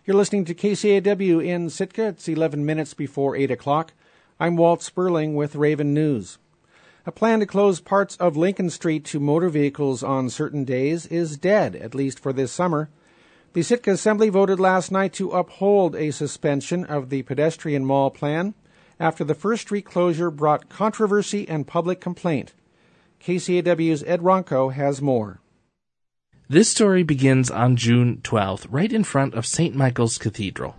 You're listening to KCAW in Sitka. It's 11 minutes before 8 o'clock. I'm Walt Sperling with Raven News. A plan to close parts of Lincoln Street to motor vehicles on certain days is dead, at least for this summer. The Sitka Assembly voted last night to uphold a suspension of the pedestrian mall plan after the first street closure brought controversy and public complaint. KCAW's Ed Ronco has more. This story begins on June 12th, right in front of St. Michael's Cathedral.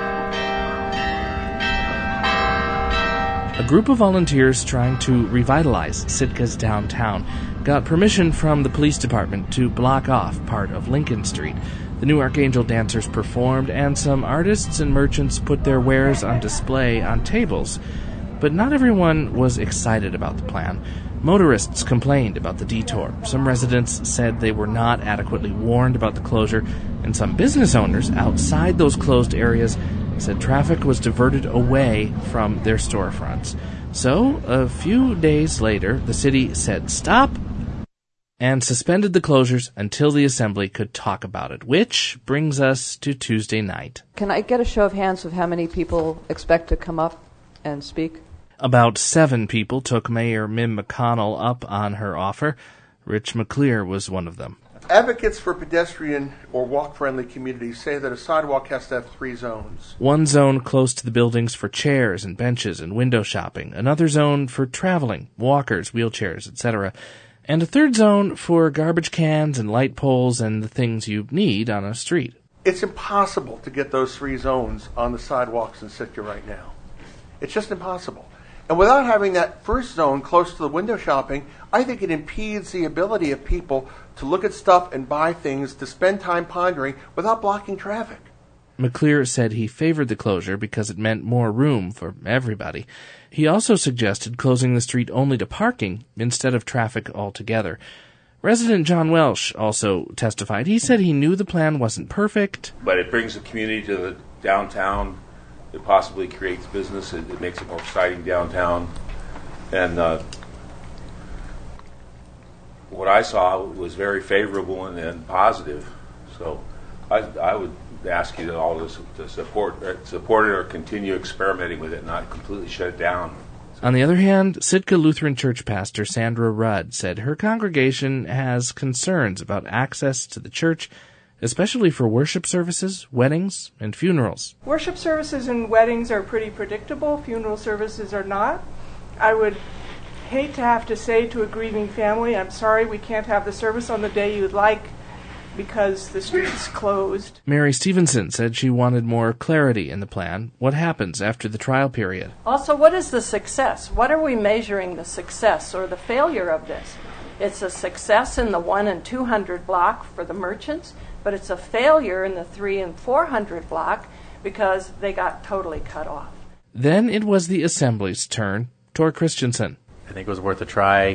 A group of volunteers trying to revitalize Sitka's downtown got permission from the police department to block off part of Lincoln Street. The New Archangel dancers performed, and some artists and merchants put their wares on display on tables. But not everyone was excited about the plan. Motorists complained about the detour. Some residents said they were not adequately warned about the closure, and some business owners outside those closed areas said traffic was diverted away from their storefronts. So, a few days later, the city said stop and suspended the closures until the assembly could talk about it, which brings us to Tuesday night. Can I get a show of hands of how many people expect to come up and speak? About 7 people took Mayor Mim McConnell up on her offer. Rich McClear was one of them. Advocates for pedestrian or walk-friendly communities say that a sidewalk has to have 3 zones. One zone close to the buildings for chairs and benches and window shopping, another zone for traveling, walkers, wheelchairs, etc., and a third zone for garbage cans and light poles and the things you need on a street. It's impossible to get those 3 zones on the sidewalks in Sitka right now. It's just impossible. And without having that first zone close to the window shopping, I think it impedes the ability of people to look at stuff and buy things, to spend time pondering without blocking traffic. McClear said he favored the closure because it meant more room for everybody. He also suggested closing the street only to parking instead of traffic altogether. Resident John Welsh also testified. He said he knew the plan wasn't perfect, but it brings the community to the downtown. It possibly creates business. It makes it more exciting downtown. And what I saw was very favorable and positive. So I would ask you all to support it or continue experimenting with it, not completely shut it down. On the other hand, Sitka Lutheran Church pastor Sandra Rudd said her congregation has concerns about access to the church, especially for worship services, weddings, and funerals. Worship services and weddings are pretty predictable. Funeral services are not. I would hate to have to say to a grieving family, I'm sorry we can't have the service on the day you'd like because the street's closed. Mary Stevenson said she wanted more clarity in the plan. What happens after the trial period? Also, what is the success? What are we measuring the success or the failure of this? It's a success in the 1 and 200 block for the merchants, but it's a failure in the 3 and 400 block because they got totally cut off. Then it was the Assembly's turn. Tor Christensen. I think it was worth a try.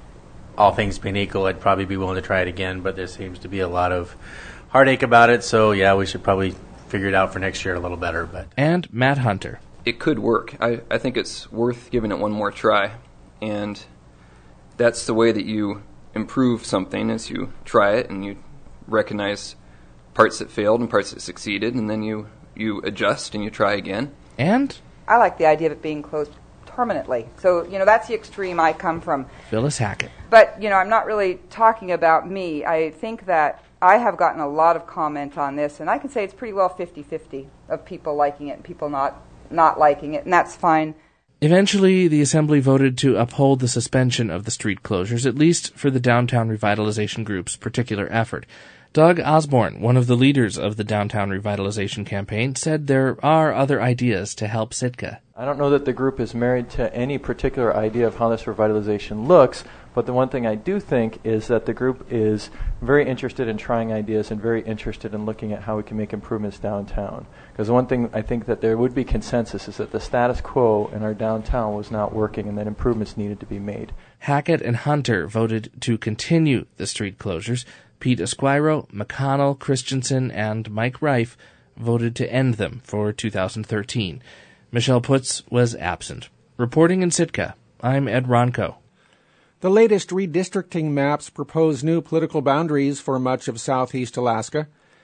All things being equal, I'd probably be willing to try it again, but there seems to be a lot of heartache about it, so yeah, we should probably figure it out for next year a little better. And Matt Hunter. It could work. I think it's worth giving it one more try, and that's the way that you improve something, is you try it and you recognize parts that failed and parts that succeeded, and then you adjust and you try again. And I like the idea of it being closed permanently. So, that's the extreme I come from. Phyllis Hackett. But, I'm not really talking about me. I think that I have gotten a lot of comment on this, and I can say it's pretty well 50-50 of people liking it and people not liking it, and that's fine. Eventually, the Assembly voted to uphold the suspension of the street closures, at least for the Downtown Revitalization Group's particular effort. Doug Osborne, one of the leaders of the Downtown Revitalization Campaign, said there are other ideas to help Sitka. I don't know that the group is married to any particular idea of how this revitalization looks, but the one thing I do think is that the group is very interested in trying ideas and very interested in looking at how we can make improvements downtown. Because one thing I think that there would be consensus is that the status quo in our downtown was not working and that improvements needed to be made. Hackett and Hunter voted to continue the street closures. Pete Esquiro, McConnell, Christensen, and Mike Reif voted to end them for 2013. Michelle Putz was absent. Reporting in Sitka, I'm Ed Ronco. The latest redistricting maps propose new political boundaries for much of southeast Alaska.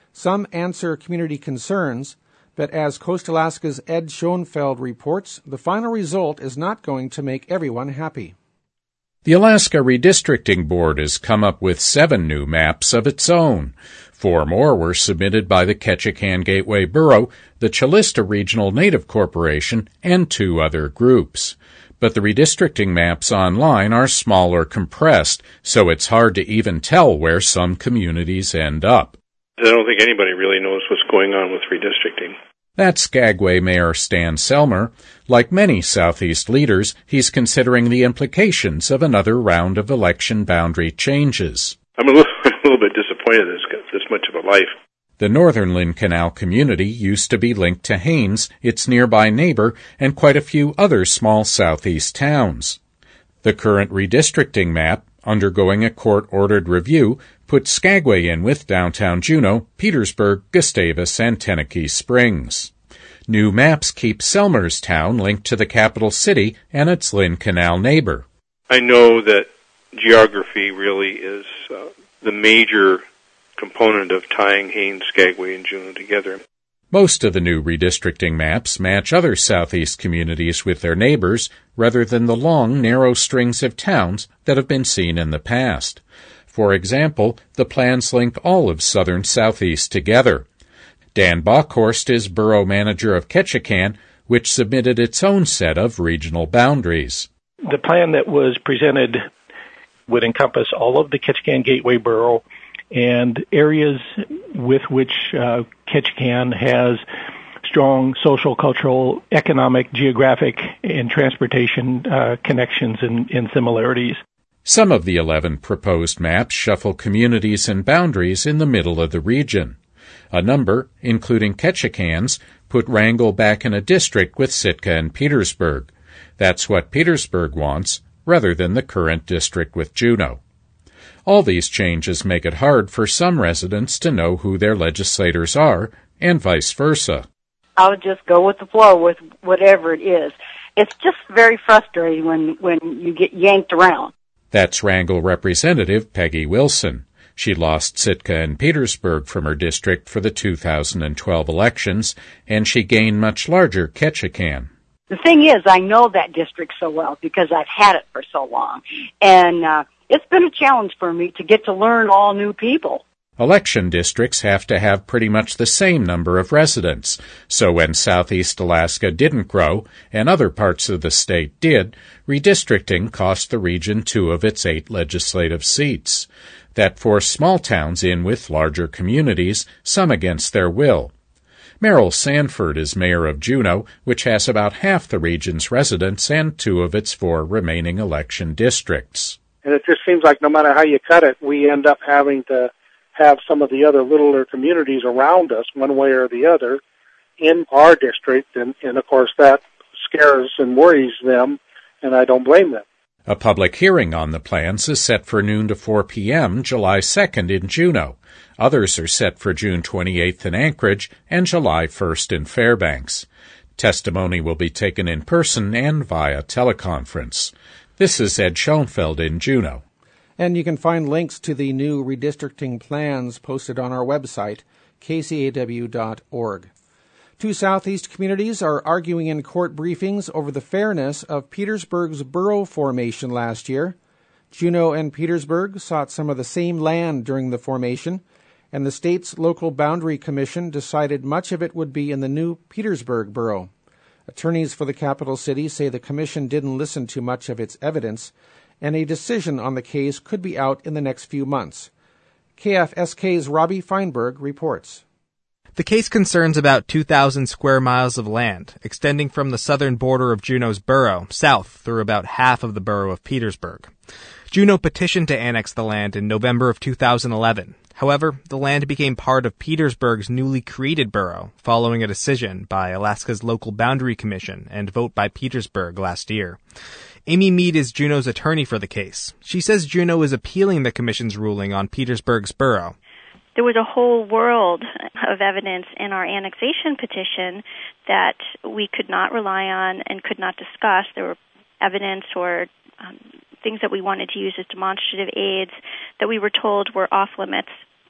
Some answer community concerns, but as Coast Alaska's Ed Schoenfeld reports, the final result is not going to make everyone happy. The Alaska Redistricting Board has come up with 7 new maps of its own. 4 more were submitted by the Ketchikan Gateway Borough, the Chilista Regional Native Corporation, and 2 other groups. But the redistricting maps online are small or compressed, so it's hard to even tell where some communities end up. I don't think anybody really knows what's going on with redistricting. That's Skagway Mayor Stan Selmer. Like many Southeast leaders, he's considering the implications of another round of election boundary changes. I'm a little bit disappointed that it's got this much of a life. The northern Lynn Canal community used to be linked to Haines, its nearby neighbor, and quite a few other small southeast towns. The current redistricting map, undergoing a court-ordered review, puts Skagway in with downtown Juneau, Petersburg, Gustavus, and Tenakee Springs. New maps keep Selmer's town linked to the capital city and its Lynn Canal neighbor. I know that geography really is the major component of tying Haines, Skagway, and Juneau together. Most of the new redistricting maps match other southeast communities with their neighbors rather than the long, narrow strings of towns that have been seen in the past. For example, the plans link all of southern southeast together. Dan Bockhorst is borough manager of Ketchikan, which submitted its own set of regional boundaries. The plan that was presented would encompass all of the Ketchikan Gateway Borough and areas with which Ketchikan has strong social, cultural, economic, geographic, and transportation connections and similarities. Some of the 11 proposed maps shuffle communities and boundaries in the middle of the region. A number, including Ketchikan's, put Wrangell back in a district with Sitka and Petersburg. That's what Petersburg wants, rather than the current district with Juneau. All these changes make it hard for some residents to know who their legislators are, and vice versa. I would just go with the flow with whatever it is. It's just very frustrating when you get yanked around. That's Wrangell Representative Peggy Wilson. She lost Sitka and Petersburg from her district for the 2012 elections, and she gained much larger Ketchikan. The thing is, I know that district so well because I've had it for so long. And it's been a challenge for me to get to learn all new people. Election districts have to have pretty much the same number of residents, so when Southeast Alaska didn't grow, and other parts of the state did, redistricting cost the region 2 of its 8 legislative seats. That forced small towns in with larger communities, some against their will. Merrill Sanford is mayor of Juneau, which has about half the region's residents and 2 of its 4 remaining election districts. And it just seems like no matter how you cut it, we end up having to have some of the other littler communities around us, one way or the other, in our district. And of course, that scares and worries them, and I don't blame them. A public hearing on the plans is set for noon to 4 p.m. July 2nd in Juneau. Others are set for June 28th in Anchorage and July 1st in Fairbanks. Testimony will be taken in person and via teleconference. This is Ed Schoenfeld in Juneau. And you can find links to the new redistricting plans posted on our website, kcaw.org. 2 southeast communities are arguing in court briefings over the fairness of Petersburg's borough formation last year. Juneau and Petersburg sought some of the same land during the formation, and the state's local boundary commission decided much of it would be in the new Petersburg borough. Attorneys for the capital city say the commission didn't listen to much of its evidence, and a decision on the case could be out in the next few months. KFSK's Robbie Feinberg reports. The case concerns about 2,000 square miles of land, extending from the southern border of Juneau's borough, south through about half of the borough of Petersburg. Juneau petitioned to annex the land in November of 2011. However, the land became part of Petersburg's newly created borough, following a decision by Alaska's local boundary commission and vote by Petersburg last year. Amy Mead is Juneau's attorney for the case. She says Juneau is appealing the commission's ruling on Petersburg's borough. There was a whole world of evidence in our annexation petition that we could not rely on and could not discuss. There were evidence or things that we wanted to use as demonstrative aids that we were told were off limits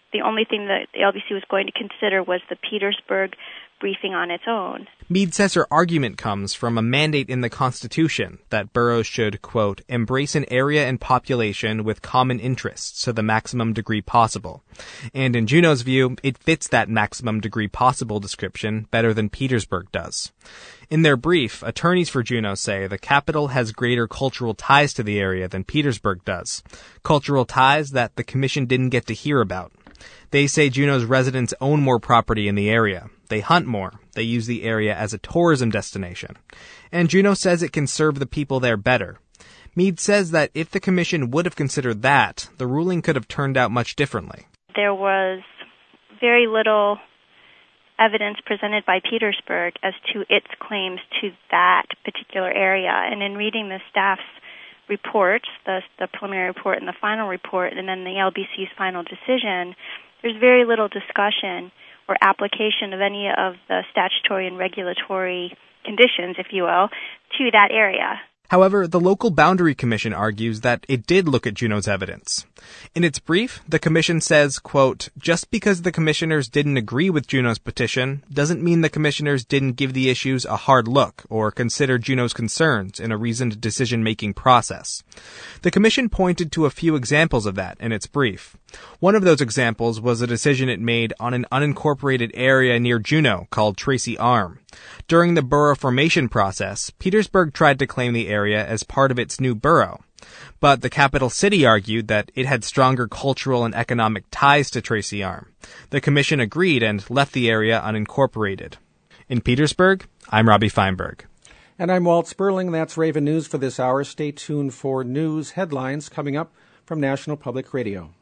the only thing that the LBC was going to consider was the Petersburg briefing on its own. Mead says her argument comes from a mandate in the Constitution that boroughs should, quote, embrace an area and population with common interests to the maximum degree possible. And in Juneau's view, it fits that maximum degree possible description better than Petersburg does. In their brief, attorneys for Juneau say the capital has greater cultural ties to the area than Petersburg does. Cultural ties that the commission didn't get to hear about. They say Juneau's residents own more property in the area. They hunt more. They use the area as a tourism destination. And Juneau says it can serve the people there better. Mead says that if the commission would have considered that, the ruling could have turned out much differently. There was very little evidence presented by Petersburg as to its claims to that particular area. And in reading the staff's reports, the preliminary report and the final report, and then the LBC's final decision, there's very little discussion or application of any of the statutory and regulatory conditions, if you will, to that area. However, the Local Boundary Commission argues that it did look at Juneau's evidence. In its brief, the commission says, quote, just because the commissioners didn't agree with Juneau's petition doesn't mean the commissioners didn't give the issues a hard look or consider Juneau's concerns in a reasoned decision-making process. The commission pointed to a few examples of that in its brief. One of those examples was a decision it made on an unincorporated area near Juneau called Tracy Arm. During the borough formation process, Petersburg tried to claim the area as part of its new borough. But the capital city argued that it had stronger cultural and economic ties to Tracy Arm. The commission agreed and left the area unincorporated. In Petersburg, I'm Robbie Feinberg. And I'm Walt Sperling. That's Raven News for this hour. Stay tuned for news headlines coming up from National Public Radio.